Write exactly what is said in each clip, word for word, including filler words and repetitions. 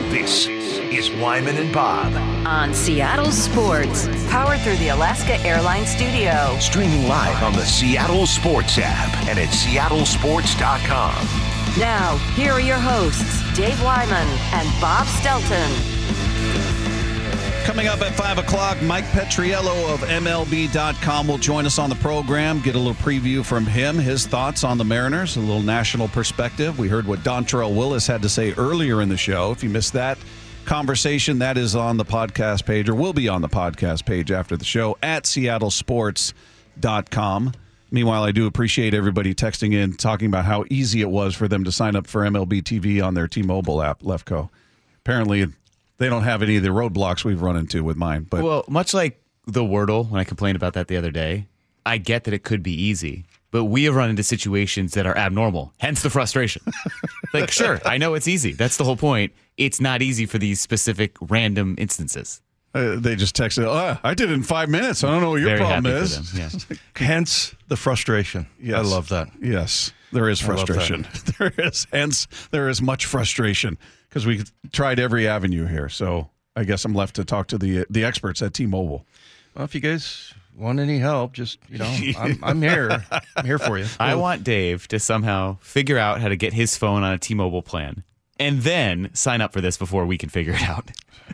This is Wyman and Bob. On Seattle Sports, powered through the Alaska Airlines studio. Streaming live on the Seattle Sports app and at seattle sports dot com. Now, here are your hosts, Dave Wyman and Bob Stelton. Coming up at five o'clock, Mike Petriello of M L B dot com will join us on the program, get a little preview from him, his thoughts on the Mariners, a little national perspective. We heard what Dontrelle Willis had to say earlier in the show. If you missed that conversation, that is on the podcast page, or will be on the podcast page after the show at seattle sports dot com. Meanwhile, I do appreciate everybody texting in, talking about how easy it was for them to sign up for M L B T V on their T-Mobile app, Lefko. Apparently, they don't have any of the roadblocks we've run into with mine. But well, much like the Wordle, when I complained about that the other day, I get that it could be easy, but we have run into situations that are abnormal, hence the frustration. Like, sure, I know it's easy. That's the whole point. It's not easy for these specific random instances. Uh, they just texted, oh, I did it in five minutes. I don't know what your Very problem happy is. for them, yes. Hence the frustration. Yes. I love that. Yes, there is frustration. There is, hence, there is much frustration because we tried every avenue here. So I guess I'm left to talk to the the experts at T-Mobile. Well, if you guys want any help, just, you know, I'm, I'm here. I'm here for you. I want Dave to somehow figure out how to get his phone on a T-Mobile plan and then sign up for this before we can figure it out.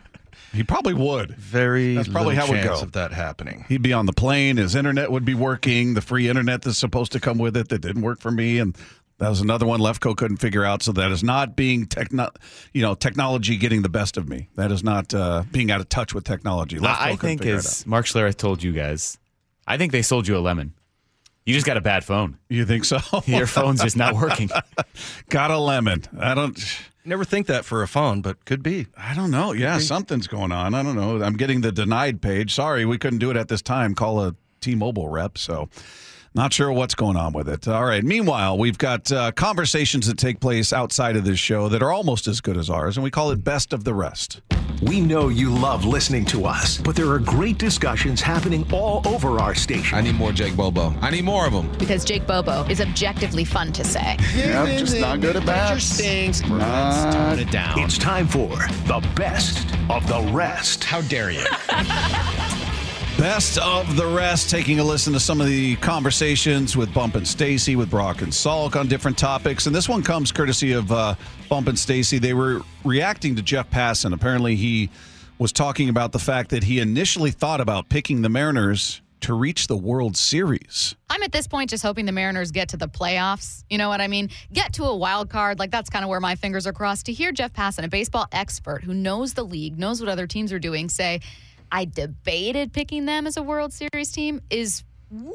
He probably would. Very That's probably little how it would chance go. of that happening. He'd be on the plane. His internet would be working. The free internet that's supposed to come with it that didn't work for me, and that was another one Lefko couldn't figure out. So that is not being techno, you know, technology getting the best of me. That is not uh, being out of touch with technology. Lefko I couldn't think, figure it as out. Mark Schlereth told you guys, I think they sold you a lemon. You just got a bad phone. You think so? Your phone's just not working. Got a lemon. I don't. Never think that for a phone, but could be. I don't know. Yeah, something's going on. I don't know. I'm getting the denied page. Sorry, we couldn't do it at this time. Call a T-Mobile rep. So, not sure what's going on with it. All right. Meanwhile, we've got uh, conversations that take place outside of this show that are almost as good as ours, and we call it Best of the Rest. We know you love listening to us, but there are great discussions happening all over our station. I need more Jake Bobo. I need more of them. Because Jake Bobo is objectively fun to say. Yeah, I'm just not good at bats. Stings. Let's tone it down. It's time for the Best of the Rest. How dare you? Best of the Rest, taking a listen to some of the conversations with Bump and Stacy, with Brock and Salk on different topics. And this one comes courtesy of uh, Bump and Stacy. They were reacting to Jeff Passan. Apparently he was talking about the fact that he initially thought about picking the Mariners to reach the World Series. I'm at this point just hoping the Mariners get to the playoffs. You know what I mean? Get to a wild card. Like, that's kind of where my fingers are crossed. To hear Jeff Passan, a baseball expert who knows the league, knows what other teams are doing, say, I debated picking them as a World Series team is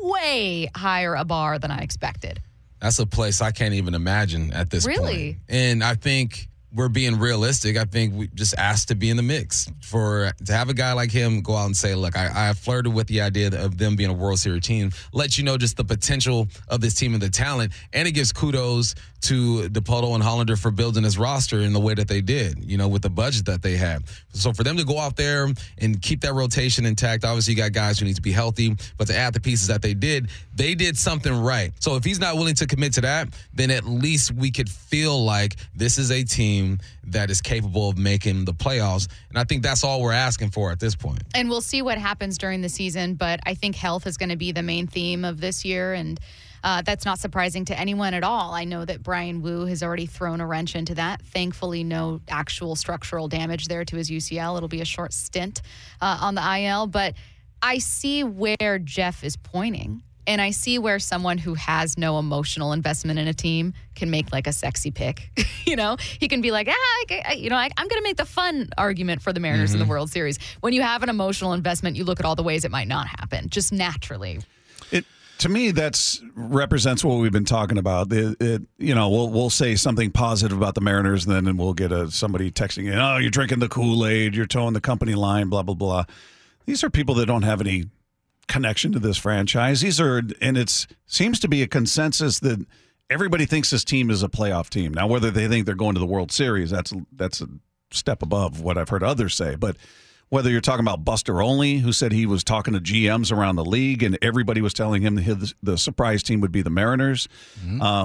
way higher a bar than I expected. That's a place I can't even imagine at this Really? point. And I think we're being realistic. I think we just asked to be in the mix. For to have a guy like him go out and say, look, I, I flirted with the idea of them being a World Series team, let you know just the potential of this team and the talent. And it gives kudos to DePoto and Hollander for building this roster in the way that they did, you know, with the budget that they have. So for them to go out there and keep that rotation intact, obviously you got guys who need to be healthy, but to add the pieces that they did, they did something right. So if he's not willing to commit to that, then at least we could feel like this is a team that is capable of making the playoffs. And I think that's all we're asking for at this point. And we'll see what happens during the season, but I think health is going to be the main theme of this year, and Uh, that's not surprising to anyone at all. I know that Brian Wu has already thrown a wrench into that. Thankfully, no actual structural damage there to his U C L. It'll be a short stint uh, on the I L. But I see where Jeff is pointing, and I see where someone who has no emotional investment in a team can make like a sexy pick. You know, he can be like, ah, I, I, you know, I, I'm going to make the fun argument for the Mariners mm-hmm. in the World Series. When you have an emotional investment, you look at all the ways it might not happen, just naturally. It To me, that's represents what we've been talking about. It, it, you know, we'll we'll say something positive about the Mariners, and then and we'll get a, somebody texting in, oh, you're drinking the Kool-Aid, you're towing the company line, blah, blah, blah. These are people that don't have any connection to this franchise. These are, and it seems to be a consensus that everybody thinks this team is a playoff team. Now, whether they think they're going to the World Series, that's that's a step above what I've heard others say. But whether you're talking about Buster Olney, who said he was talking to G Ms around the league and everybody was telling him his, the surprise team would be the Mariners. Mm-hmm. Um,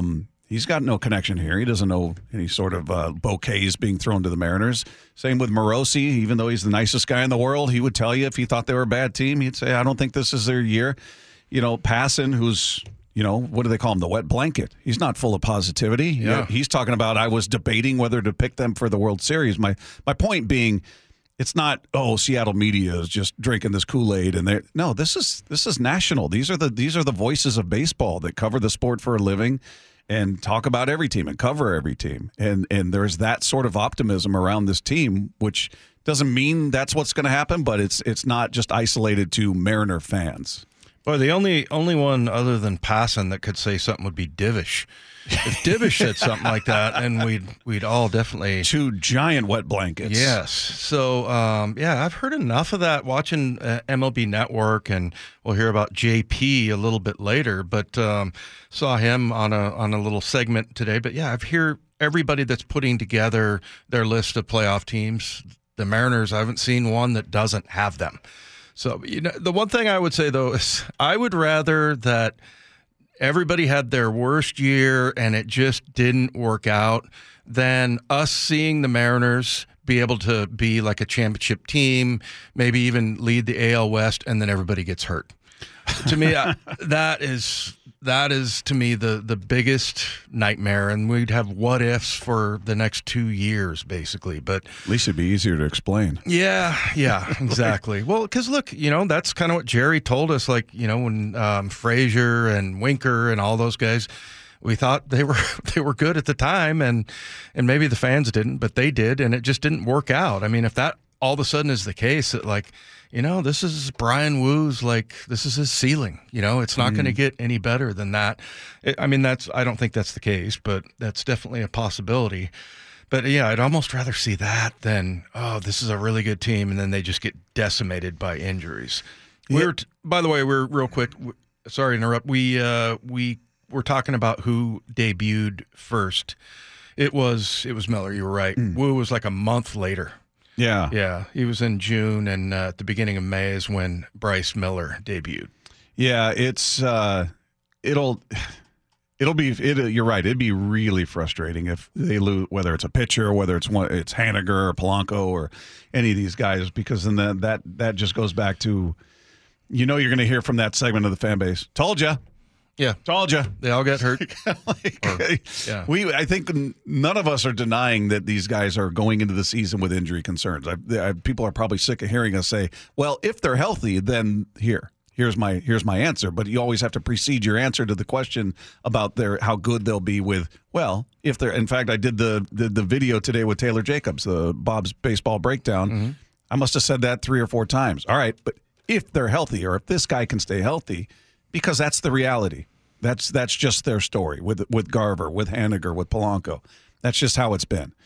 He's got no connection here. He doesn't know any sort of uh, bouquets being thrown to the Mariners. Same with Morosi. Even though he's the nicest guy in the world, he would tell you if he thought they were a bad team, he'd say, I don't think this is their year. You know, Passan, who's, you know, what do they call him? The wet blanket. He's not full of positivity. Yeah. He's talking about, I was debating whether to pick them for the World Series. My my point being, it's not, oh, Seattle media is just drinking this Kool-Aid and they no, this is this is national. These are the these are the voices of baseball that cover the sport for a living and talk about every team and cover every team. And and there's that sort of optimism around this team, which doesn't mean that's what's going to happen, but it's it's not just isolated to Mariner fans. Boy, the only only one other than Passan that could say something would be Divish. If Divish said something like that, and we'd we'd all definitely two giant wet blankets. Yes. So um, yeah, I've heard enough of that watching uh, M L B Network, and we'll hear about J P a little bit later. But um, saw him on a on a little segment today. But yeah, I've heard everybody that's putting together their list of playoff teams. The Mariners, I haven't seen one that doesn't have them. So you know, the one thing I would say though is I would rather that everybody had their worst year and it just didn't work out than us seeing the Mariners be able to be like a championship team, maybe even lead the A L West, and then everybody gets hurt. To me, I, that is that is to me the the biggest nightmare, and we'd have what ifs for the next two years, basically. But at least it'd be easier to explain. Yeah, yeah, exactly. Well, because look, you know, that's kind of what Jerry told us. Like, you know, when um, Frazier and Winker and all those guys, we thought they were they were good at the time, and and maybe the fans didn't, but they did, and it just didn't work out. I mean, if that all of a sudden is the case, that like, you know, this is Brian Woo's, like, this is his ceiling. You know, it's not mm. going to get any better than that. It, I mean, that's I don't think that's the case, but that's definitely a possibility. But yeah, I'd almost rather see that than, oh, this is a really good team, and then they just get decimated by injuries. Yeah. We were, t- by the way, we're real quick. W- sorry to interrupt. We uh, we were talking about who debuted first. It was it was Miller. You were right. Mm. Woo was like a month later. Yeah. Yeah. He was in June, and uh, at the beginning of May is when Bryce Miller debuted. Yeah, it's uh, it'll it'll be it, you're right. It'd be really frustrating if they lose, whether it's a pitcher, whether it's one, it's Haniger or Polanco or any of these guys, because then that that, that just goes back to, you know, you're going to hear from that segment of the fan base. Told ya. Yeah, told you. They all got hurt. like, or, yeah. We, I think none of us are denying that these guys are going into the season with injury concerns. I, I, people are probably sick of hearing us say, "Well, if they're healthy, then here, here's my here's my answer." But you always have to precede your answer to the question about their how good they'll be with. Well, if they're. In fact, I did the the, the video today with Taylor Jacobs, the Bob's Baseball Breakdown. Mm-hmm. I must have said that three or four times. All right, but if they're healthy, or if this guy can stay healthy. Because that's the reality. That's that's just their story with with Garver, with Haniger, with Polanco. That's just how it's been.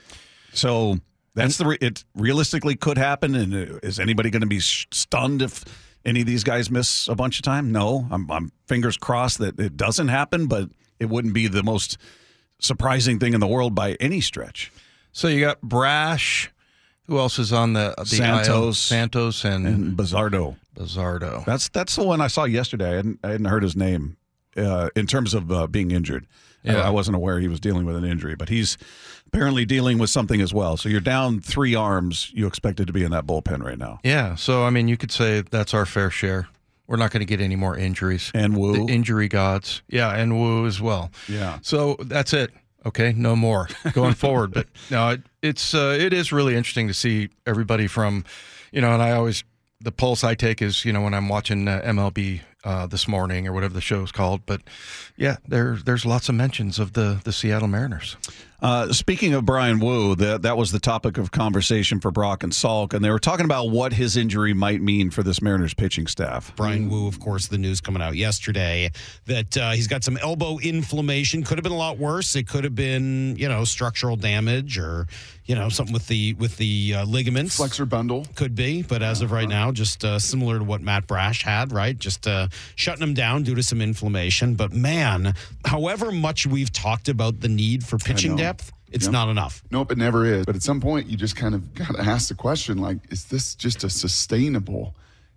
So that's the re- it realistically could happen. And is anybody going to be stunned if any of these guys miss a bunch of time? No. I'm, I'm fingers crossed that it doesn't happen, but it wouldn't be the most surprising thing in the world by any stretch. So you got Brash. Who else is on the, the Santos, aisle? Santos, and, and Bazardo. Bazardo. That's that's the one I saw yesterday. I hadn't, I hadn't heard his name uh, in terms of uh, being injured. Yeah. I, I wasn't aware he was dealing with an injury, but he's apparently dealing with something as well. So you're down three arms. You expected to be in that bullpen right now. Yeah. So I mean, you could say that's our fair share. We're not going to get any more injuries. And Woo, the injury gods. Yeah, and Woo as well. Yeah. So that's it. Okay, no more going forward. But no, it, it's uh, it is really interesting to see everybody from, you know, and I always, the pulse I take is, you know, when I'm watching uh, M L B uh, this morning or whatever the show is called. But yeah, there there's lots of mentions of the the Seattle Mariners. Uh, speaking of Brian Woo, that that was the topic of conversation for Brock and Salk, and they were talking about what his injury might mean for this Mariners pitching staff. Brian Woo, of course, the news coming out yesterday that uh, he's got some elbow inflammation. Could have been a lot worse. It could have been, you know, structural damage or, you know, something with the with the uh, ligaments. Flexor bundle. Could be, but as of right now, just uh, similar to what Matt Brash had, right? Just uh, shutting him down due to some inflammation. But man, however much we've talked about the need for pitching depth, it's yep. not enough. Nope, it never is. But at some point, you just kind of got to ask the question, like, is this just a sustainable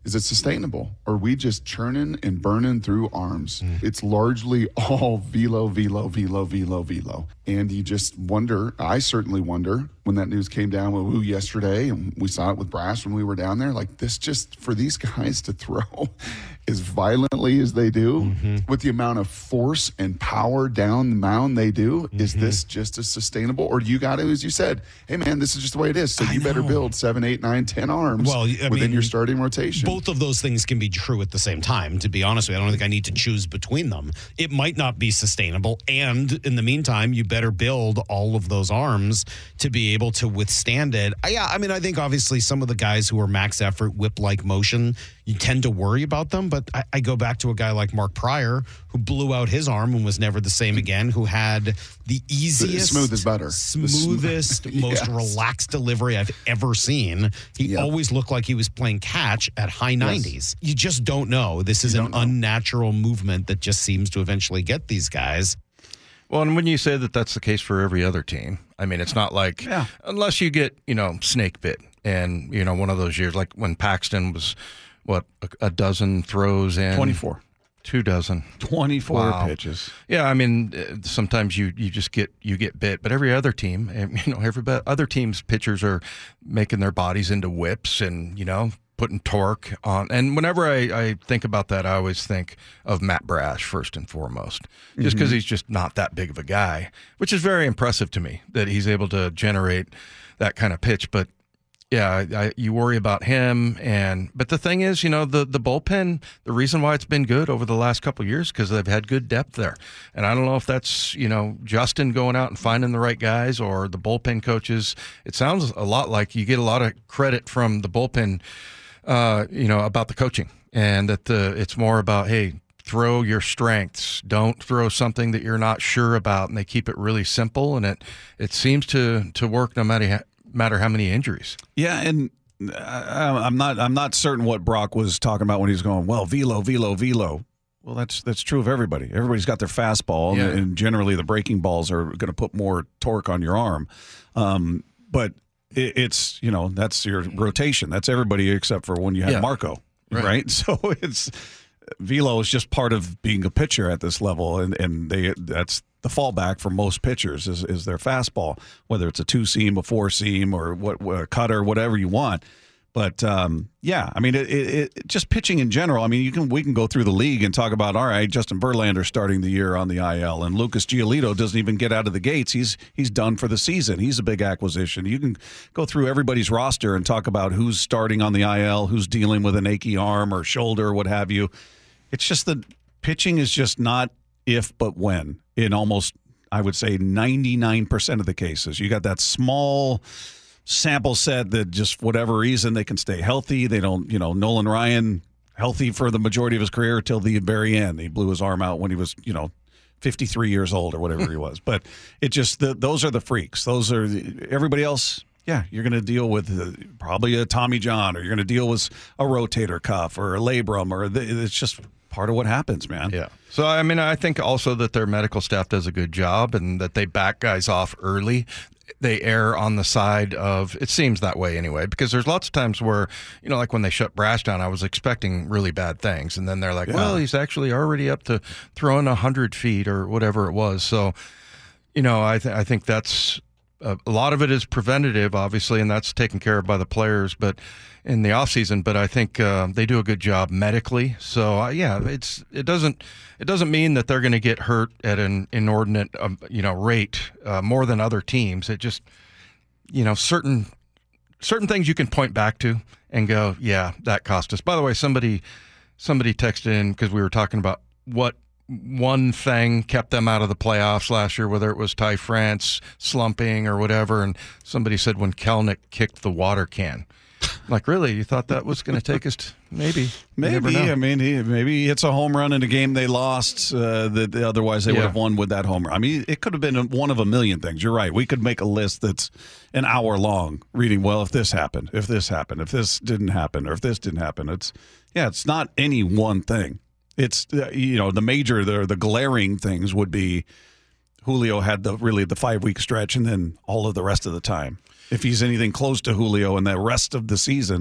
Is it sustainable? Or are we just churning and burning through arms? Mm. It's largely all velo, velo, velo, velo, velo. And you just wonder, I certainly wonder, when that news came down with Woo yesterday, and we saw it with Brash when we were down there, like this just, for these guys to throw as violently as they do, mm-hmm. with the amount of force and power down the mound they do, mm-hmm. is this just as sustainable? Or do you got to, as you said, hey man, this is just the way it is, so I you know. better build seven, eight, nine, ten arms well, I within mean, your starting rotation. Both of those things can be true at the same time, to be honest with you. I don't think I need to choose between them. It might not be sustainable, and in the meantime, you better build all of those arms to be able to withstand it. I, yeah, I mean, I think obviously some of the guys who are max effort, whip-like motion, you tend to worry about them, but I, I go back to a guy like Mark Pryor, who blew out his arm and was never the same again, who had the easiest, smooth as butter, smoothest, sm- most yes. relaxed delivery I've ever seen. He yep. always looked like he was playing catch at high nineties. Yes. You just don't know. This is you an unnatural movement that just seems to eventually get these guys. Well, and when you say that that's the case for every other team, I mean, it's not like, yeah. unless you get, you know, snake bit and, you know, one of those years, like when Paxton was, what, a, a dozen throws and twenty-four. Two dozen. twenty-four wow. pitches. Yeah, I mean, sometimes you, you just get you get bit, but every other team, you know, every other team's pitchers are making their bodies into whips and, you know, putting torque on. And whenever I, I think about that, I always think of Matt Brash first and foremost, just because mm-hmm. he's just not that big of a guy, which is very impressive to me that he's able to generate that kind of pitch. But yeah, I, you worry about him. And but the thing is, you know, the, the bullpen, the reason why it's been good over the last couple of years, because they've had good depth there. And I don't know if that's, you know, Justin going out and finding the right guys or the bullpen coaches. It sounds a lot like you get a lot of credit from the bullpen, uh, you know, about the coaching, and that the it's more about, hey, throw your strengths. Don't throw something that you're not sure about. And they keep it really simple, and it it seems to to work no matter matter how many injuries. Yeah, and I, I'm not I'm not certain what Brock was talking about when he was going, well, velo, velo, velo. Well, that's that's true of everybody. Everybody's got their fastball, yeah. and, and generally the breaking balls are going to put more torque on your arm. Um, but it, it's, you know, that's your rotation. That's everybody except for when you have yeah. Marco, right. right? So it's velo is just part of being a pitcher at this level, and, and they that's the fallback for most pitchers is, is their fastball, whether it's a two seam, a four seam, or what a cutter, whatever you want. But um, yeah, I mean, it, it, it, just pitching in general. I mean, you can we can go through the league and talk about, all right, Justin Verlander starting the year on the I L, and Lucas Giolito doesn't even get out of the gates. He's he's done for the season. He's a big acquisition. You can go through everybody's roster and talk about who's starting on the I L, who's dealing with an achy arm or shoulder or what have you. It's just that pitching is just not if but when in almost, I would say, ninety-nine percent of the cases. You got that small sample set that just whatever reason they can stay healthy. They don't, you know, Nolan Ryan healthy for the majority of his career till the very end. He blew his arm out when he was, you know, fifty-three years old or whatever he was. But it just, the, those are the freaks. Those are the, everybody else. Yeah, you're going to deal with uh, probably a Tommy John, or you're going to deal with a rotator cuff or a labrum, or the, it's just part of what happens, man. Yeah. So, I mean, I think also that their medical staff does a good job, and that they back guys off early. They err on the side of, it seems that way anyway, because there's lots of times where, you know, like when they shut Brash down, I was expecting really bad things. And then they're like, yeah. well, he's actually already up to throwing one hundred feet or whatever it was. So, you know, I, th- I think that's, uh, a lot of it is preventative, obviously, and that's taken care of by the players, but in the offseason. But I think uh, they do a good job medically. So, uh, yeah, it's it doesn't it doesn't mean that they're going to get hurt at an inordinate, um, you know, rate uh, more than other teams. It just, you know, certain certain things you can point back to and go, yeah, that cost us. By the way, somebody somebody texted in because we were talking about what one thing kept them out of the playoffs last year, whether it was Ty France slumping or whatever, and somebody said when Kelnick kicked the water can. Like, really? You thought that was going to take us to, maybe. Maybe. I mean, he, maybe he hits a home run in a game they lost uh, that otherwise they yeah. would have won with that home run. I mean, it could have been one of a million things. You're right. We could make a list that's an hour long reading, well, if this happened, if this happened, if this didn't happen, or if this didn't happen. It's, yeah, it's not any one thing. It's, you know, the major, the, the glaring things would be Julio had the really the five-week stretch and then all of the rest of the time. If he's anything close to Julio in the rest of the season,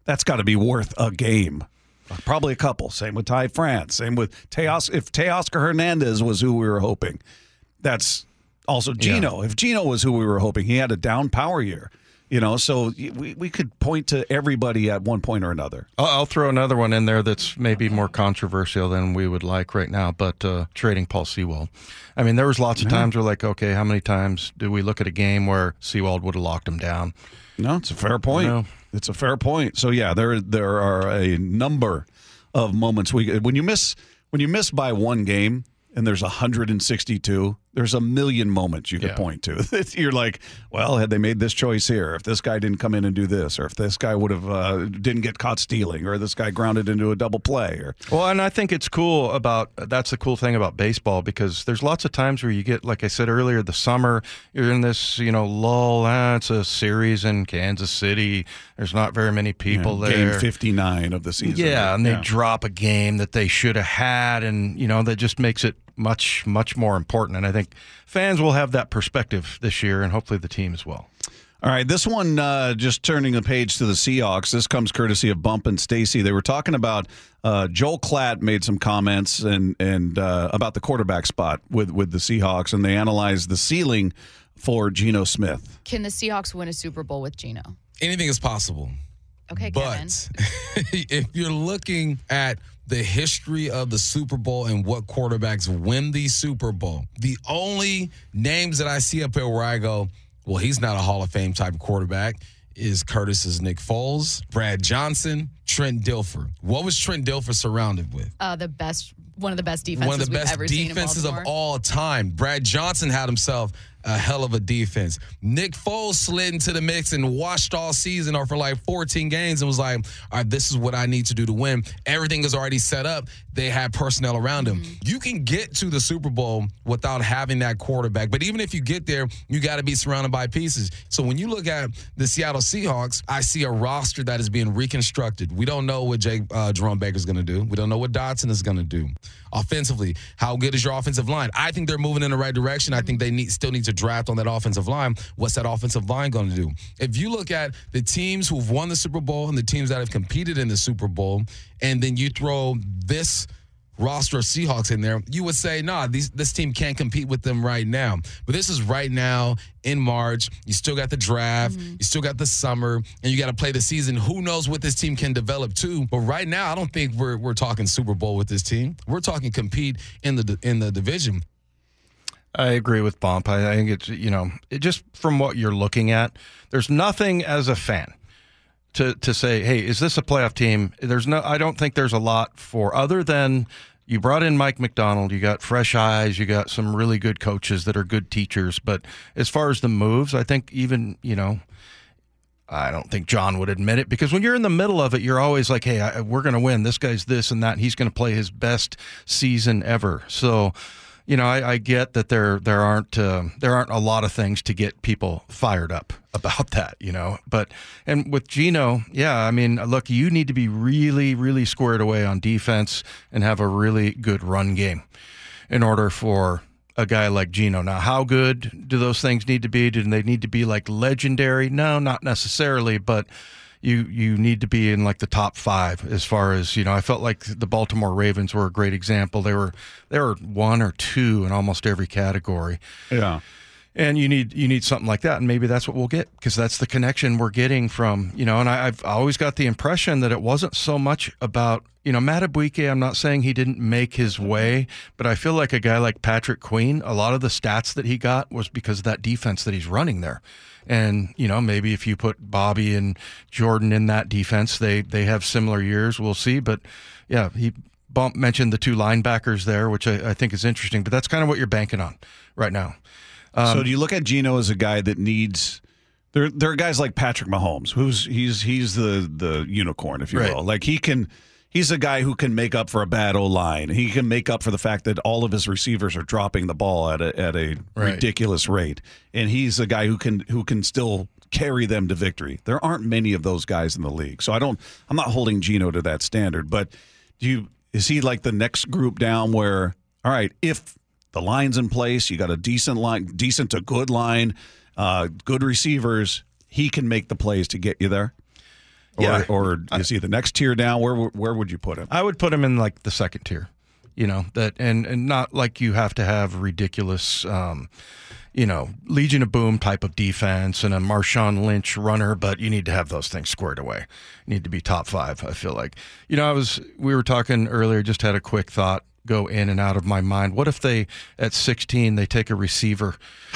that's got to be worth a game. Probably a couple. Same with Ty France. Same with Teos. If Teoscar Hernandez was who we were hoping, that's also Gino. Yeah. If Gino was who we were hoping, he had a down power year. You know, so we, we could point to everybody at one point or another. I'll, I'll throw another one in there that's maybe more controversial than we would like right now, but uh, trading Paul Sewald. I mean, there was lots of yeah. times where like, okay, how many times do we look at a game where Sewald would have locked him down? No, it's a fair point. You know? It's a fair point. So yeah, there there are a number of moments we when you miss when you miss by one game and there's one hundred sixty-two. There's a million moments you could yeah. point to. You're like, well, had they made this choice here, if this guy didn't come in and do this, or if this guy would have uh, didn't get caught stealing, or this guy grounded into a double play. Or well, and I think it's cool about that's the cool thing about baseball, because there's lots of times where you get, like I said earlier, the summer, you're in this, you know, lull. Ah, it's a series in Kansas City. There's not very many people yeah, there. Game fifty-nine of the season. Yeah, and they yeah. drop a game that they should have had, and you know that just makes it much, much more important. And I think fans will have that perspective this year, and hopefully the team as well. All right, this one, uh, just turning the page to the Seahawks. This comes courtesy of Bump and Stacy. They were talking about uh, Joel Klatt made some comments and and uh, about the quarterback spot with, with the Seahawks, and they analyzed the ceiling for Geno Smith. Can the Seahawks win a Super Bowl with Geno? Anything is possible. Okay, but Kevin. if you're looking at the history of the Super Bowl and what quarterbacks win the Super Bowl, the only names that I see up here where I go, well, he's not a Hall of Fame type of quarterback, is Curtis's Nick Foles, Brad Johnson, Trent Dilfer. What was Trent Dilfer surrounded with? Uh, the best, one of the best defenses One of the we've best ever defenses seen in of all time. Brad Johnson had himself a hell of a defense. Nick Foles slid into the mix and watched all season or for like fourteen games and was like, all right, this is what I need to do to win. Everything is already set up. They had personnel around him. Mm-hmm. You can get to the Super Bowl without having that quarterback. But even if you get there, you got to be surrounded by pieces. So when you look at the Seattle Seahawks, I see a roster that is being reconstructed. We don't know what Jake, uh, Jerome Baker is going to do. We don't know what Dotson is going to do. Offensively, how good is your offensive line? I think they're moving in the right direction. I think they need, still need to draft on that offensive line. What's that offensive line going to do? If you look at the teams who've won the Super Bowl and the teams that have competed in the Super Bowl, and then you throw this roster of Seahawks in there, you would say, nah, these, this team can't compete with them right now. But this is right now in March. You still got the draft. Mm-hmm. You still got the summer. And you got to play the season. Who knows what this team can develop too. But right now, I don't think we're we're talking Super Bowl with this team. We're talking compete in the in the division. I agree with Bump. I, I think it's, you know, it just from what you're looking at, there's nothing as a fan to to say, hey, is this a playoff team? There's no, I don't think there's a lot for, other than you brought in Mike McDonald, you got fresh eyes, you got some really good coaches that are good teachers. But as far as the moves, I think even, you know, I don't think John would admit it, because when you're in the middle of it, you're always like, hey, I, we're going to win. This guy's this and that. And he's going to play his best season ever. So, you know, I, I get that there there aren't uh, there aren't a lot of things to get people fired up about that, you know. But and with Geno, yeah, I mean, look, you need to be really, really squared away on defense and have a really good run game in order for a guy like Geno. Now, how good do those things need to be? Do they need to be like legendary? No, not necessarily, but you you need to be in like the top five as far as, you know, I felt like the Baltimore Ravens were a great example. They were they were one or two in almost every category. Yeah. And you need you need something like that, and maybe that's what we'll get, because that's the connection we're getting from, you know, and I, I've always got the impression that it wasn't so much about, you know, Matt Abuike, I'm not saying he didn't make his way, but I feel like a guy like Patrick Queen, a lot of the stats that he got was because of that defense that he's running there. And, you know, maybe if you put Bobby and Jordan in that defense, they, they have similar years. We'll see. But, yeah, he Bump mentioned the two linebackers there, which I, I think is interesting. But that's kind of what you're banking on right now. Um, so do you look at Geno as a guy that needs – there there are guys like Patrick Mahomes, who's he's he's the, the unicorn, if you right. will. Like he can – he's a guy who can make up for a bad O-line. He can make up for the fact that all of his receivers are dropping the ball at a at a right. ridiculous rate, and he's a guy who can who can still carry them to victory. There aren't many of those guys in the league, so I don't. I'm not holding Geno to that standard. But do you is he like the next group down where, all right, if the line's in place, you got a decent line, decent to good line, uh, good receivers, he can make the plays to get you there? Or, Yeah. or is he the next tier down? Where where would you put him? I would put him in like the second tier, you know, that and, and not like you have to have ridiculous, um, you know, Legion of Boom type of defense and a Marshawn Lynch runner, but you need to have those things squared away. You need to be top five, I feel like. You know, I was we were talking earlier, just had a quick thought go in and out of my mind. What if they, at sixteen, they take a receiver?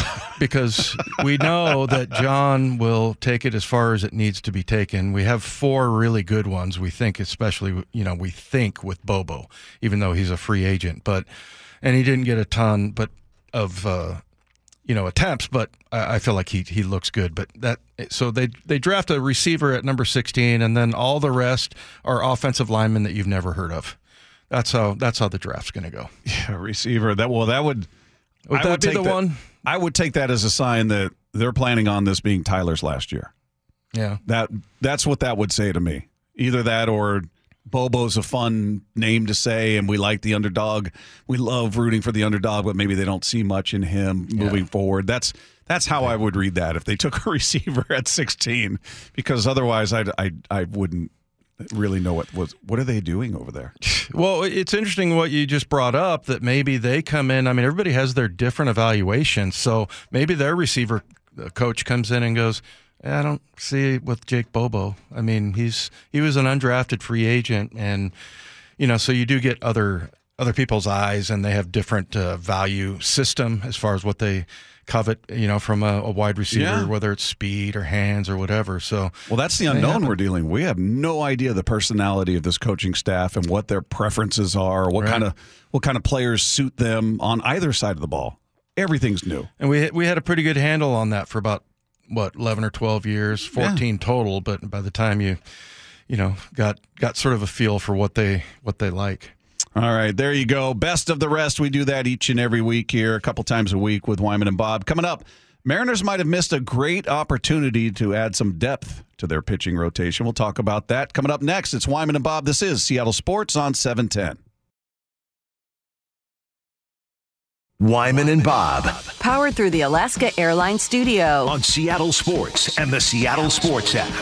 Because we know that John will take it as far as it needs to be taken. We have four really good ones, we think, especially, you know, we think with Bobo, even though he's a free agent. But, and he didn't get a ton but of, uh, you know, attempts, but I, I feel like he he looks good. But that, so they, they draft a receiver at number sixteen, and then all the rest are offensive linemen that you've never heard of. That's how that's how the draft's going to go. Yeah, receiver. That well, that would would I that would be take the that, one? I would take that as a sign that they're planning on this being Tyler's last year. Yeah, that that's what that would say to me. Either that or Bobo's a fun name to say, and we like the underdog. We love rooting for the underdog, but maybe they don't see much in him moving Yeah. forward. That's that's how I would read that if they took a receiver at sixteen, because otherwise I I I wouldn't really know what was what are they doing over there. Well, it's interesting what you just brought up, that maybe they come in. I mean, everybody has their different evaluations, so maybe their receiver coach comes in and goes, I don't see it with Jake Bobo. I mean, he's he was an undrafted free agent, and you know, so you do get other other people's eyes, and they have different uh, value system as far as what they covet, you know, from a, a wide receiver, Yeah. whether it's speed or hands or whatever. So, well, that's the unknown we're dealing with. We have no idea the personality of this coaching staff and what their preferences are, what Right. kind of what kind of players suit them on either side of the ball. Everything's new. and we we had a pretty good handle on that for about what eleven or twelve years, fourteen total. But by the time you, you know, got got sort of a feel for what they what they like. All right, there you go. Best of the rest. We do that each and every week here, a couple times a week with Wyman and Bob. Coming up, Mariners might have missed a great opportunity to add some depth to their pitching rotation. We'll talk about that. Coming up next, it's Wyman and Bob. This is Seattle Sports on seven ten. Wyman and Bob Powered through the Alaska Airlines Studio. on Seattle Sports and the Seattle Sports app.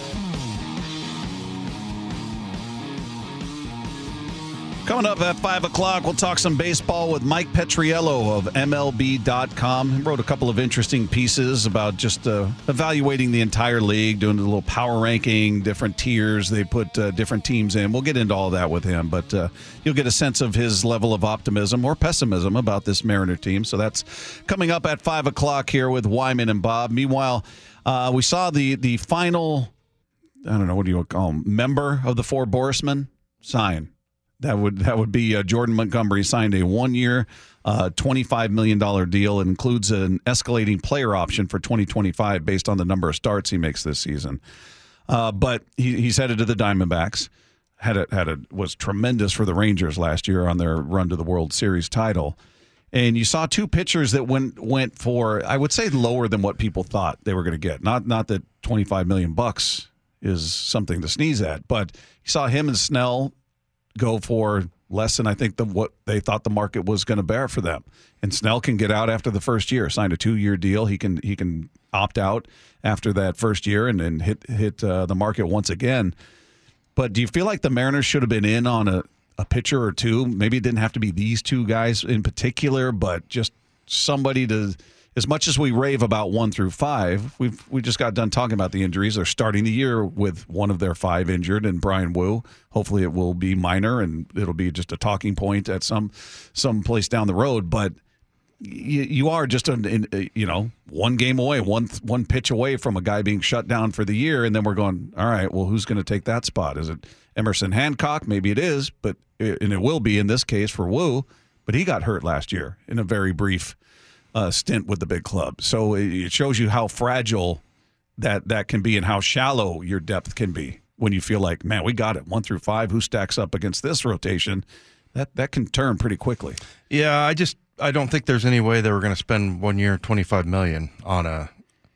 Coming up at five o'clock, we'll talk some baseball with Mike Petriello of M L B dot com. He wrote a couple of interesting pieces about just uh, evaluating the entire league, doing a little power ranking, different tiers. They put uh, different teams in. We'll get into all that with him, but uh, you'll get a sense of his level of optimism or pessimism about this Mariner team. So that's coming up at five o'clock here with Wyman and Bob. Meanwhile, uh, we saw the, the final, I don't know, what do you call him, member of the four Borismen sign. That would that would be uh, Jordan Montgomery signed a one-year, uh, twenty-five million dollars deal. It includes an escalating player option for twenty twenty-five based on the number of starts he makes this season. Uh, but he, he's headed to the Diamondbacks. Had a, had a was tremendous for the Rangers last year on their run to the World Series title. And you saw two pitchers that went went for, I would say, lower than what people thought they were going to get. Not not that twenty-five million bucks is something to sneeze at, but you saw him and Snell go for less than I think the what they thought the market was going to bear for them. And Snell can get out after the first year. Signed a two-year deal. He can he can opt out after that first year and then hit hit uh, the market once again. But do you feel like the Mariners should have been in on a, a pitcher or two? Maybe it didn't have to be these two guys in particular, but just somebody to. As much as we rave about one through five, we've we just got done talking about the injuries. They're starting the year with one of their five injured, and Brian Wu. Hopefully, it will be minor and it'll be just a talking point at some some place down the road. But you, you are just an, in, you know one game away, one one pitch away from a guy being shut down for the year, and then we're going, all right, well, who's going to take that spot? Is it Emerson Hancock? Maybe it is, but and it will be in this case for Wu. But he got hurt last year in a very brief Uh, stint with the big club. So it shows you how fragile that that can be and how shallow your depth can be when you feel like, man, we got it one through five. Who stacks up against this rotation? That that can turn pretty quickly. Yeah, I just I don't think there's any way they were going to spend one year twenty-five million on a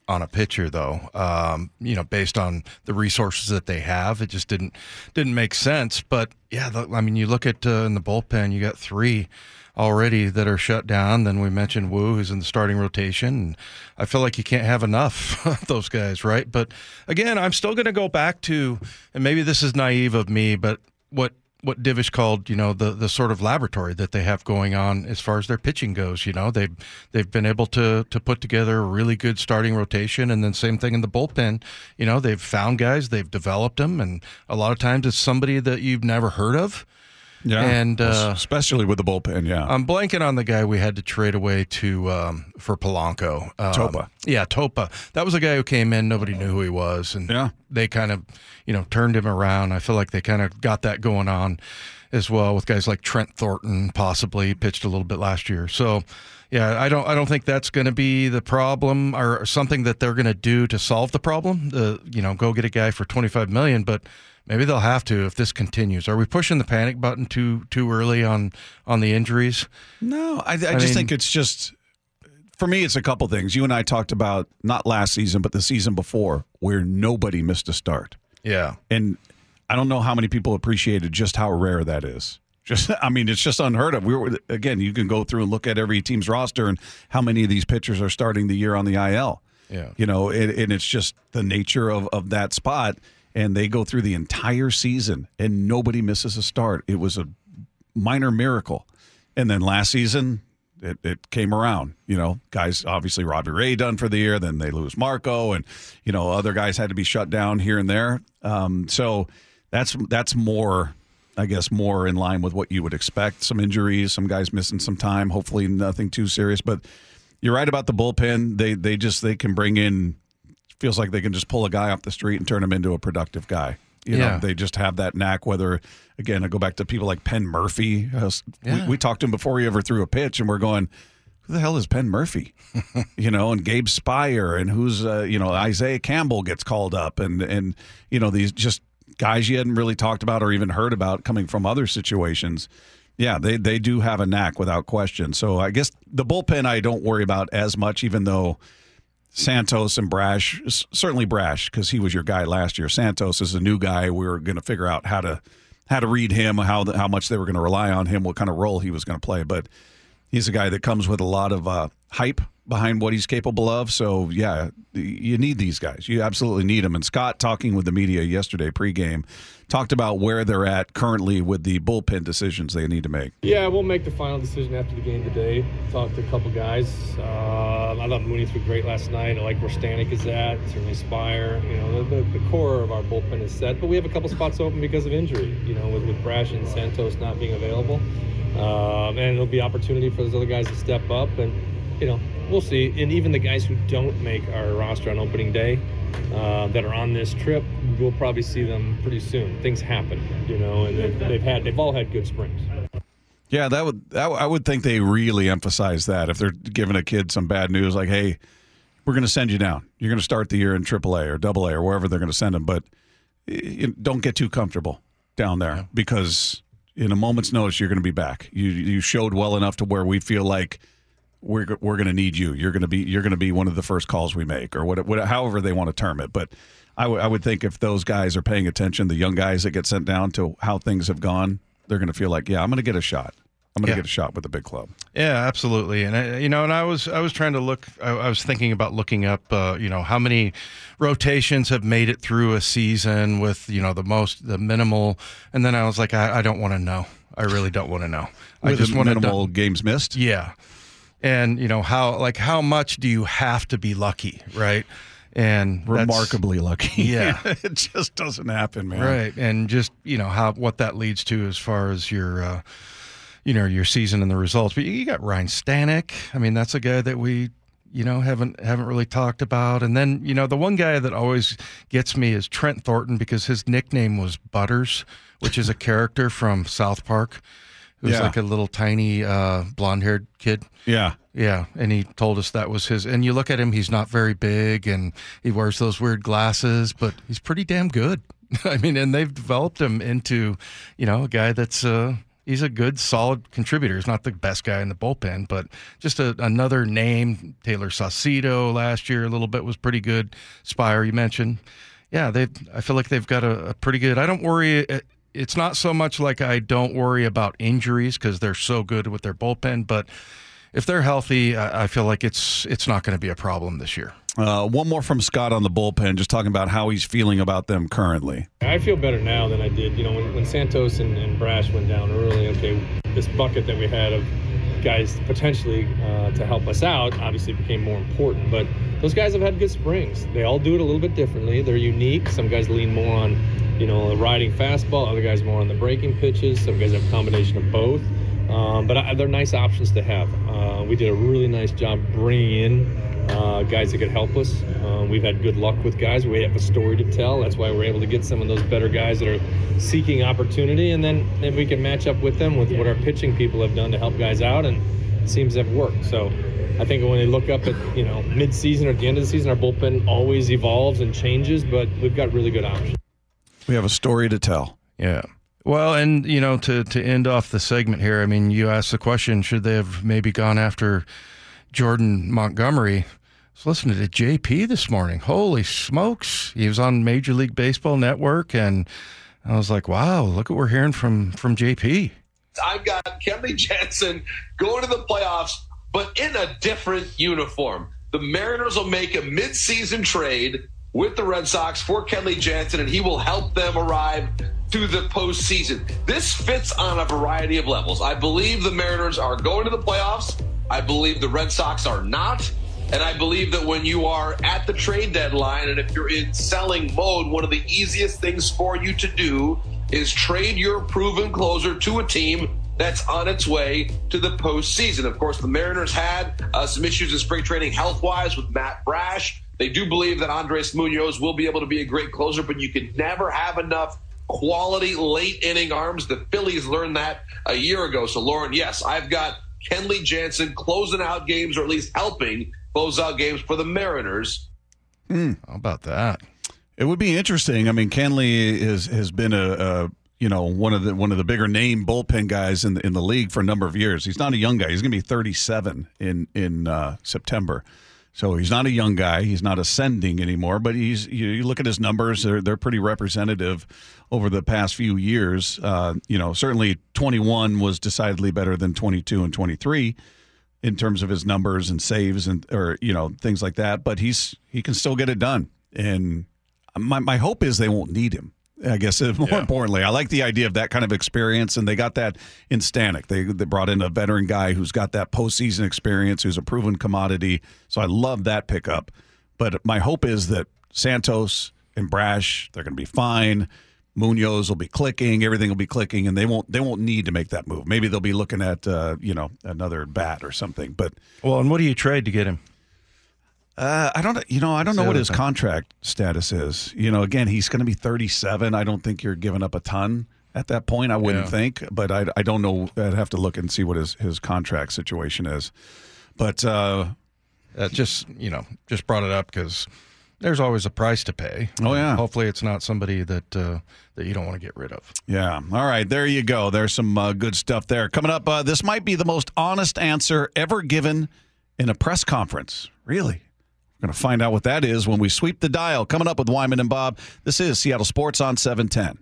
on a pitcher, though. Um, you know, based on the resources that they have, it just didn't didn't make sense. But yeah, the, I mean, you look at uh, in the bullpen, you got three already that are shut down. Then we mentioned Wu, who's in the starting rotation. And I feel like you can't have enough of those guys, right? But again, I'm still going to go back to, and maybe this is naive of me, but what. what Divish called, you know, the, the sort of laboratory that they have going on as far as their pitching goes. You know, they've, they've been able to to put together a really good starting rotation, and then same thing in the bullpen. You know, they've found guys, they've developed them, and a lot of times it's somebody that you've never heard of. Yeah, and uh, especially with the bullpen, yeah. I'm blanking on the guy we had to trade away to um, for Polanco. Um, Topa. Yeah, Topa. That was a guy who came in, nobody knew who he was, and yeah. they kind of, you know, turned him around. I feel like they kind of got that going on as well with guys like Trent Thornton, possibly pitched a little bit last year. So, yeah, I don't, I don't think that's going to be the problem or something that they're going to do to solve the problem. The, you know, go get a guy for twenty-five million dollars, but maybe they'll have to if this continues. Are we pushing the panic button too too early on on the injuries? No, I, I, I just mean, think it's just, for me, it's a couple things. You and I talked about, not last season, but the season before, where nobody missed a start. Yeah. And I don't know how many people appreciated just how rare that is. Just, I mean, it's just unheard of. We were, again, you can go through and look at every team's roster and how many of these pitchers are starting the year on the I L. Yeah. You know, and, and it's just the nature of, of that spot. And they go through the entire season and nobody misses a start. It was a minor miracle. And then last season, it, it came around. You know, guys, obviously Robbie Ray done for the year. Then they lose Marco, and, you know, other guys had to be shut down here and there. Um, so that's that's more, I guess, more in line with what you would expect. Some injuries, some guys missing some time, hopefully nothing too serious. But you're right about the bullpen. They they just they can bring in, feels like they can just pull a guy off the street and turn him into a productive guy. You yeah. know, they just have that knack. Whether, again, I go back to people like Penn Murphy. Uh, Yeah. we, we talked to him before he ever threw a pitch, and we're going, who the hell is Penn Murphy? You know, and Gabe Spire, and who's, uh, you know, Isaiah Campbell gets called up, and, and, you know, these just guys you hadn't really talked about or even heard about coming from other situations. Yeah, they, they do have a knack without question. So I guess the bullpen I don't worry about as much, even though Santos and Brash, certainly Brash, because he was your guy last year. Santos is a new guy. We were going to figure out how to how to read him, how the, how much they were going to rely on him, what kind of role he was going to play. But he's a guy that comes with a lot of uh, hype behind what he's capable of. So, yeah, you need these guys. You absolutely need them. And Scott, talking with the media yesterday pregame, talked about where they're at currently with the bullpen decisions they need to make. Yeah, we'll make the final decision after the game today. Talked to a couple guys. Uh, I thought Mooney threw great last night. I like where Stanek is at. Certainly Spire. You know, the, the, the core of our bullpen is set. But we have a couple spots open because of injury, you know, with, with Brash and Santos not being available. Um, and it'll be opportunity for those other guys to step up. And, you know, we'll see. And even the guys who don't make our roster on opening day, uh, that are on this trip, we'll probably see them pretty soon. Things happen, you know, and they've, they've had they've all had good springs. Yeah, that would that, I would think they really emphasize that if they're giving a kid some bad news, like, hey, we're going to send you down. You're going to start the year in triple A or double A or wherever they're going to send them, but you don't get too comfortable down there, because in a moment's notice you're going to be back. You you showed well enough to where we feel like we're we're going to need you. You're going to be you're going to be one of the first calls we make, or what, what however they want to term it. But I, w- I would think if those guys are paying attention, the young guys that get sent down, to how things have gone, they're going to feel like, yeah, I'm going to get a shot. I'm going to Yeah. get a shot with the big club. Yeah, absolutely. And I, you know, and I was I was trying to look. I, I was thinking about looking up, uh, you know, how many rotations have made it through a season with, you know, the most the minimal. And then I was like, I, I don't want to know. I really don't want to know. I With just want minimal to games missed. Yeah, and you know how like how much do you have to be lucky, right? And that's- Remarkably lucky. Yeah. It just doesn't happen, man. Right, and just you know how what that leads to as far as your, uh, you know, your season and the results. But you got Ryan Stanek. I mean, that's a guy that we, you know, haven't haven't really talked about. And then you know the one guy that always gets me is Trent Thornton, because his nickname was Butters, which is a character from South Park, who's Yeah. like a little tiny uh, blonde-haired kid. Yeah. Yeah, and he told us that was his. And you look at him, he's not very big, and he wears those weird glasses, but he's pretty damn good. I mean, and they've developed him into, you know, a guy that's, uh, he's a good, solid contributor. He's not the best guy in the bullpen, but just a, another name. Taylor Saucedo last year a little bit was pretty good. Spire, you mentioned. Yeah, they. I feel like they've got a, a pretty good. I don't worry. It's not so much like I don't worry about injuries because they're so good with their bullpen, but if they're healthy, I, I feel like it's it's not going to be a problem this year. Uh, one more from Scott on the bullpen, just talking about how he's feeling about them currently. I feel better now than I did. You know, when, when Santos and, and Brash went down early, okay, this bucket that we had of guys potentially uh, to help us out obviously became more important. But those guys have had good springs. They all do it a little bit differently. They're unique. Some guys lean more on, you know, a riding fastball. Other guys more on the breaking pitches. Some guys have a combination of both. Um, but I, they're nice options to have. Uh, we did a really nice job bringing in uh, guys that could help us. Uh, we've had good luck with guys. We have a story to tell. That's why we're able to get some of those better guys that are seeking opportunity, and then, then we can match up with them with what our pitching people have done to help guys out, and it seems to have worked. So I think when they look up at, you know, mid-season or at the end of the season, our bullpen always evolves and changes, but we've got really good options. We have a story to tell. Yeah. Well, and, you know, to, to end off the segment here, I mean, you asked the question, should they have maybe gone after Jordan Montgomery? I was listening to J P this morning. Holy smokes. He was on Major League Baseball Network, and I was like, wow, look what we're hearing from, from J P. I've got Kenley Jansen going to the playoffs, but in a different uniform. The Mariners will make a midseason trade with the Red Sox for Kenley Jansen, and he will help them arrive to the postseason. This fits on a variety of levels. I believe the Mariners are going to the playoffs. I believe the Red Sox are not. And I believe that when you are at the trade deadline and if you're in selling mode, one of the easiest things for you to do is trade your proven closer to a team that's on its way to the postseason. Of course, the Mariners had uh, some issues in spring training health-wise with Matt Brash. They do believe that Andres Munoz will be able to be a great closer, but you can never have enough quality late inning arms. The Phillies learned that a year ago. So, Lauren, yes, I've got Kenley Jansen closing out games, or at least helping close out games for the Mariners. Mm. How about that? It would be interesting. I mean, Kenley is has been a, a you know one of the one of the bigger name bullpen guys in the in the league for a number of years. He's not a young guy. He's going to be thirty-seven in in uh, September. So he's not a young guy. He's not ascending anymore, but he's you, you look at his numbers, they're they're pretty representative over the past few years. Uh, you know, certainly twenty-one was decidedly better than twenty-two and twenty-three in terms of his numbers and saves and or you know things like that, but he's he can still get it done. And my my hope is they won't need him. I guess more yeah. importantly, I like the idea of that kind of experience, and they got that in Stanek. They they brought in a veteran guy who's got that postseason experience, who's a proven commodity. So I love that pickup. But my hope is that Santos and Brash, they're going to be fine. Munoz will be clicking, everything will be clicking, and they won't they won't need to make that move. Maybe they'll be looking at uh, you know another bat or something. But well, and what do you trade to get him? Uh, I don't, you know, I don't know what his contract status is. You know, again, he's going to be thirty-seven. I don't think you're giving up a ton at that point. I wouldn't Yeah. think, but I, I don't know. I'd have to look and see what his, his contract situation is. But uh, uh, just you know, just brought it up because there's always a price to pay. Oh yeah. Hopefully, it's not somebody that uh, that you don't want to get rid of. Yeah. All right. There you go. There's some uh, good stuff there. Coming up, uh, this might be the most honest answer ever given in a press conference. Really? We're going to find out what that is when we sweep the dial. Coming up with Wyman and Bob. This is Seattle Sports on seven ten.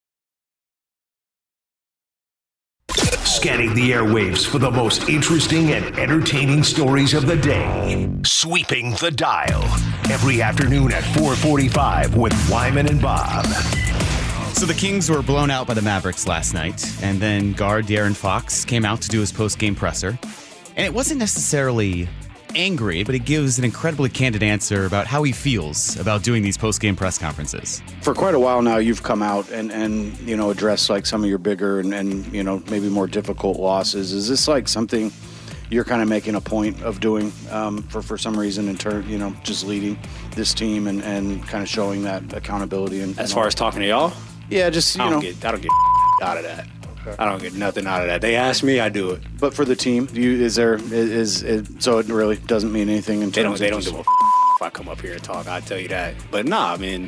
Scanning the airwaves for the most interesting and entertaining stories of the day. Sweeping the dial. Every afternoon at four forty-five with Wyman and Bob. So the Kings were blown out by the Mavericks last night, and then guard De'Aaron Fox came out to do his post-game presser. And it wasn't necessarily angry, but he gives an incredibly candid answer about how he feels about doing these post-game press conferences. For quite a while now, you've come out and, and you know, addressed like some of your bigger and, and, you know, maybe more difficult losses. Is this like something you're kind of making a point of doing um, for, for some reason in turn, you know, just leading this team and, and kind of showing that accountability? And, As and far all? as talking to y'all? Yeah, just, you I don't know. Get, I don't get out of that. I don't get nothing out of that. They ask me, I do it. But for the team, do you, is there is, is it, so it really doesn't mean anything in They don't. terms They of don't just, do a if I come up here and talk. I tell you that. But nah, I mean,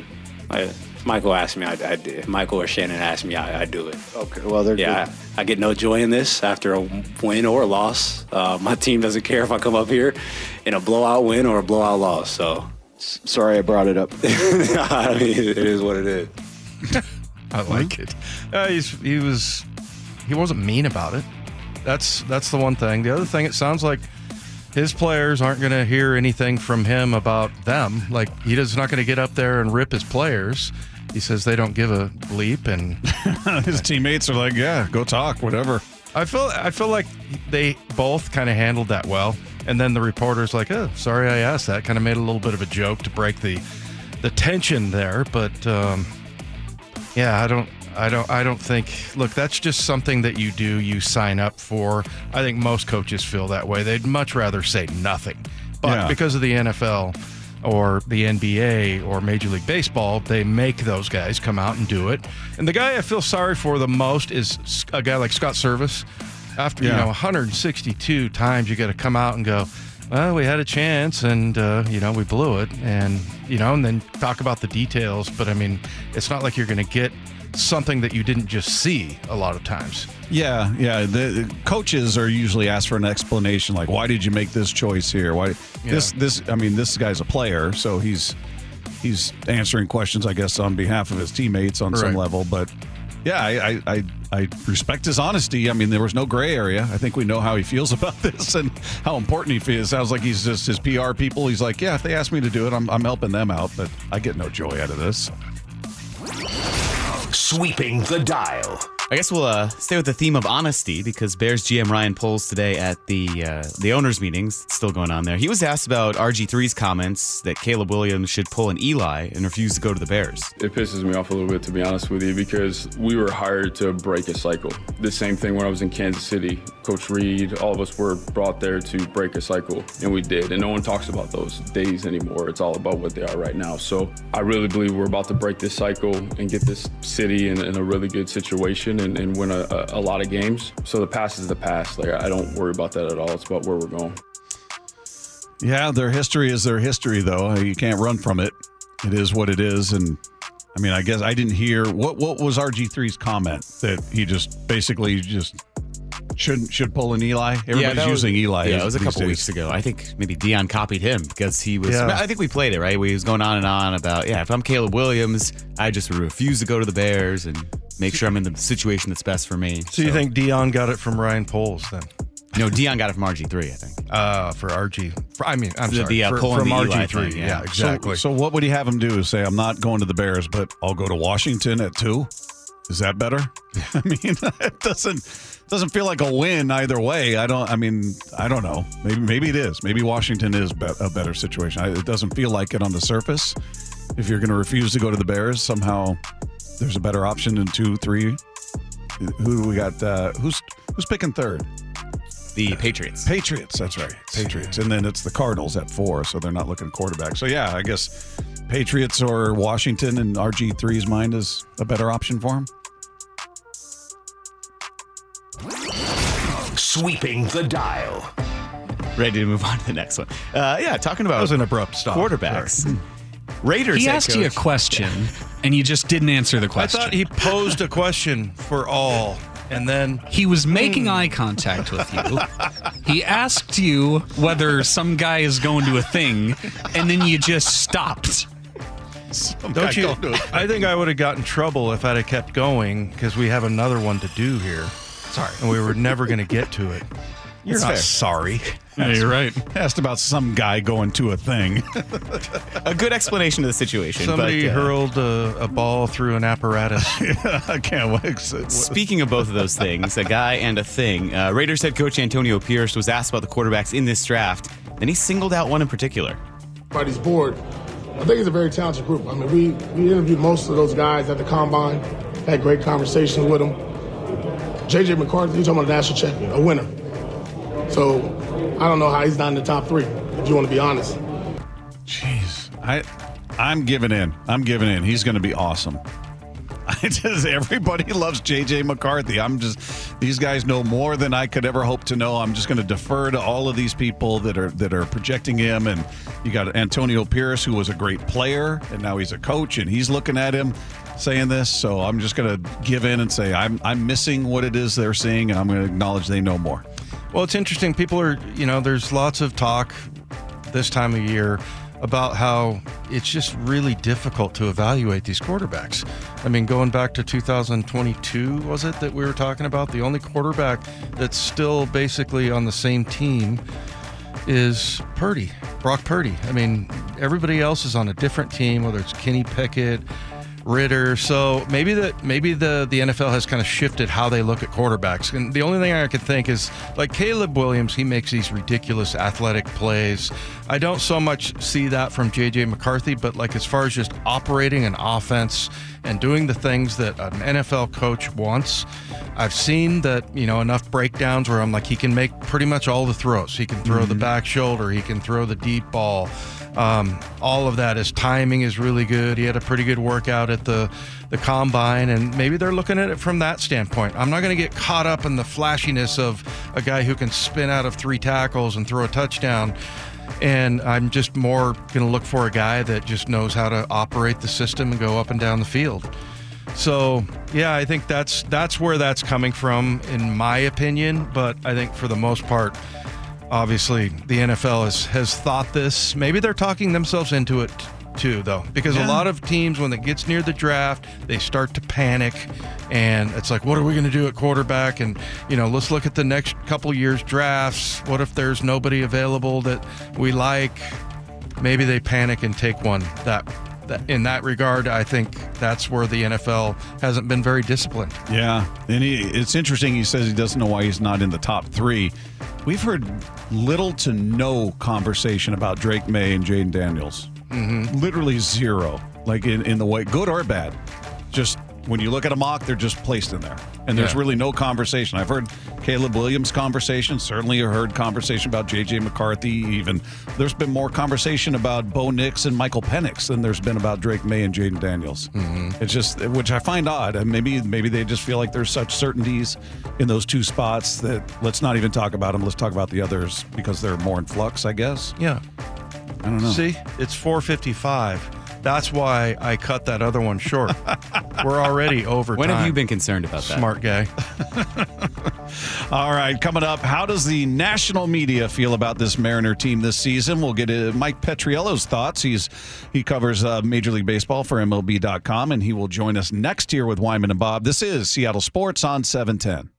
I, if Michael asked me, I'd, I'd, if Michael or Shannon asked me, I, I'd do it. Okay, well, they're yeah, good. I, I get no joy in this after a win or a loss. Uh, my team doesn't care if I come up here in a blowout win or a blowout loss. So sorry I brought it up. I mean, it is what it is. I like it. Uh, he's, he was he wasn't mean about it. That's that's the one thing. The other thing, it sounds like his players aren't going to hear anything from him about them. Like, he does not going to get up there and rip his players. He says they don't give a bleep, and his teammates are like, "Yeah, go talk, whatever." I feel I feel like they both kind of handled that well. And then the reporter's like, "Oh, sorry, I asked that." Kind of made a little bit of a joke to break the the tension there, but. Um, Yeah, I don't, I don't, I don't think. Look, that's just something that you do. You sign up for. I think most coaches feel that way. They'd much rather say nothing, but Yeah. because of the N F L or the N B A or Major League Baseball, they make those guys come out and do it. And the guy I feel sorry for the most is a guy like Scott Service. After Yeah. you know one hundred sixty-two times, you got to come out and go, well, we had a chance, and uh, you know we blew it, and you know, and then talk about the details. But I mean, it's not like you're going to get something that you didn't just see a lot of times. Yeah, yeah. The, the coaches are usually asked for an explanation, like, "Why did you make this choice here? Why Yeah. this this?" I mean, this guy's a player, so he's he's answering questions, I guess, on behalf of his teammates on some Right. level. But yeah, I, I I I respect his honesty. I mean, there was no gray area. I think we know how he feels about this and how important he feels. Sounds like he's just his P R people. He's like, yeah, if they ask me to do it, I'm I'm helping them out, but I get no joy out of this. Sweeping the dial. I guess we'll uh, stay with the theme of honesty because Bears G M Ryan Poles today at the uh, the owners' meetings, it's still going on there. He was asked about R G three's comments that Caleb Williams should pull an Eli and refuse to go to the Bears. It pisses me off a little bit, to be honest with you, because we were hired to break a cycle. The same thing when I was in Kansas City. Coach Reed, all of us were brought there to break a cycle, and we did. And no one talks about those days anymore. It's all about what they are right now. So I really believe we're about to break this cycle and get this city in, in a really good situation and, and win a, a, a lot of games. So the past is the past. Like, I don't worry about that at all. It's about where we're going. Yeah, their history is their history, though. You can't run from it. It is what it is. And I mean, I guess I didn't hear what what was R G three's comment that he just basically just shouldn't should pull an Eli. Everybody's yeah, that was, using Eli. Yeah, it was a these couple days. weeks ago. I think maybe Dion copied him because he was. Yeah. I think we played it right. Where he was going on and on about yeah. If I'm Caleb Williams, I just refuse to go to the Bears and make sure I'm in the situation that's best for me. So, you think Dion got it from Ryan Poles then? No, Dion got it from R G three, I think. Uh, for R G. For, I mean, I'm The- sorry. the, uh, for, pulling from the R Eli G three. thing, yeah. yeah. exactly. So, so what would he have him do? Say, I'm not going to the Bears, but I'll go to Washington at two? Is that better? I mean, it doesn't doesn't feel like a win either way. I don't. I mean, I don't know. Maybe maybe it is. Maybe Washington is be- a better situation. I, it doesn't feel like it on the surface. If you're going to refuse to go to the Bears, somehow there's a better option than two, three. Who do we got? Uh, who's who's picking third? The Patriots. Patriots. That's right. Patriots, and then it's the Cardinals at four, so they're not looking quarterback. So yeah, I guess Patriots or Washington, and R G three's mind is a better option for him. Sweeping the dial. Ready to move on to the next one. Uh, yeah, talking about That was an abrupt stop. quarterbacks. Raiders. He head asked you a coach- question, and you just didn't answer the I question. thought he posed a question for all, and then He was making eye contact with you. He asked you whether some guy is going to a thing, and then you just stopped. don't you? I think I would have gotten in trouble if I'd have kept going because we have another one to do here. Sorry, and we were never going to get to it. You're That's not fair. sorry. Yeah, you're right. Asked about some guy going to a thing. A good explanation of the situation. Somebody but, uh, hurled a, a ball through an apparatus. I can't wait. Speaking of both of those things, a guy and a thing, uh, Raiders head coach Antonio Pierce was asked about the quarterbacks in this draft, and he singled out one in particular. Everybody's board. I think it's a very talented group. I mean, we, we interviewed most of those guys at the Combine, had great conversations with them. J J McCarthy, he's talking about a national champion, a winner. So I don't know how he's not in the top three, if you want to be honest. Jeez. I, I'm giving in. I'm giving in. He's going to be awesome. just, everybody loves J J McCarthy. I'm just these guys know more than I could ever hope to know. I'm just going to defer to all of these people that are that are projecting him. And you got Antonio Pierce, who was a great player, and now he's a coach, and he's looking at him saying this. So I'm just going to give in and say I'm I'm missing what it is they're seeing, and I'm going to acknowledge they know more. Well, it's interesting. People are, you know, there's lots of talk this time of year about how it's just really difficult to evaluate these quarterbacks. I mean, going back to two thousand twenty-two, was it that we were talking about? The only quarterback that's still basically on the same team is Purdy, Brock Purdy. I mean, everybody else is on a different team, whether it's Kenny Pickett, Ritter. So maybe that maybe the, the N F L has kind of shifted how they look at quarterbacks. And the only thing I could think is, like Caleb Williams, he makes these ridiculous athletic plays. I don't so much see that from J J McCarthy, but like as far as just operating an offense and doing the things that an N F L coach wants, I've seen that, you know, enough breakdowns where I'm like, he can make pretty much all the throws. He can throw mm-hmm. the back shoulder. He can throw the deep ball. Um, all of that. His timing is really good. He had a pretty good workout at the, the combine, and maybe they're looking at it from that standpoint. I'm not going to get caught up in the flashiness of a guy who can spin out of three tackles and throw a touchdown. And I'm just more going to look for a guy that just knows how to operate the system and go up and down the field. So, yeah, I think that's that's where that's coming from, in my opinion. But I think for the most part, obviously, the N F L has, has thought this. Maybe they're talking themselves into it too, though, because yeah. a lot of teams, when it gets near the draft, they start to panic, and it's like, what are we going to do at quarterback? And, you know, let's look at the next couple years' drafts. What if there's nobody available that we like? Maybe they panic and take one. That, that in that regard, I think that's where the N F L hasn't been very disciplined. Yeah, and he, it's interesting. He says he doesn't know why he's not in the top three. We've heard little to no conversation about Drake May and Jaden Daniels. Mm-hmm. Literally zero, like in, in the way, good or bad. Just when you look at a mock, they're just placed in there. And there's Yeah. really no conversation. I've heard Caleb Williams' conversation. Certainly I heard conversation about J J McCarthy. Even there's been more conversation about Bo Nix and Michael Penix than there's been about Drake May and Jaden Daniels. Mm-hmm. It's just, which I find odd. And maybe maybe they just feel like there's such certainties in those two spots that let's not even talk about them. Let's talk about the others because they're more in flux, I guess. Yeah. I don't know. See, it's four fifty-five. That's why I cut that other one short. We're already over When time. have you been concerned about that? Smart guy. All right, coming up, how does the national media feel about this Mariner team this season? We'll get uh, Mike Petriello's thoughts. He's He covers uh, Major League Baseball for M L B dot com, and he will join us next year with Wyman and Bob. This is Seattle Sports on seven ten.